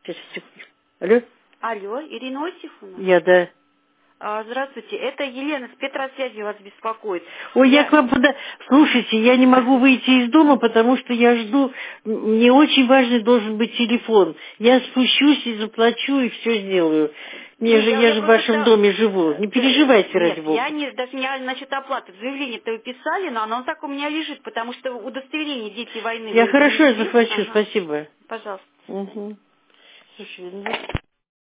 Сейчас, секунду. Алло? Алло, Ирина Осифовна? Я, да. Здравствуйте, это Елена с Петросвязи вас беспокоит. Ой, я к вам Слушайте, я не могу выйти из дома, потому что я жду... Мне очень важный должен быть телефон. Я спущусь и заплачу, и все сделаю. Я же в вашем доме живу. Не переживайте, ради Нет, бога. даже не насчет оплаты. Заявление-то вы писали, но оно так у меня лежит, потому что удостоверение «Дети войны» Я вы хорошо принесли. захвачу, Ага. спасибо. Пожалуйста. Угу. Слушай, ну...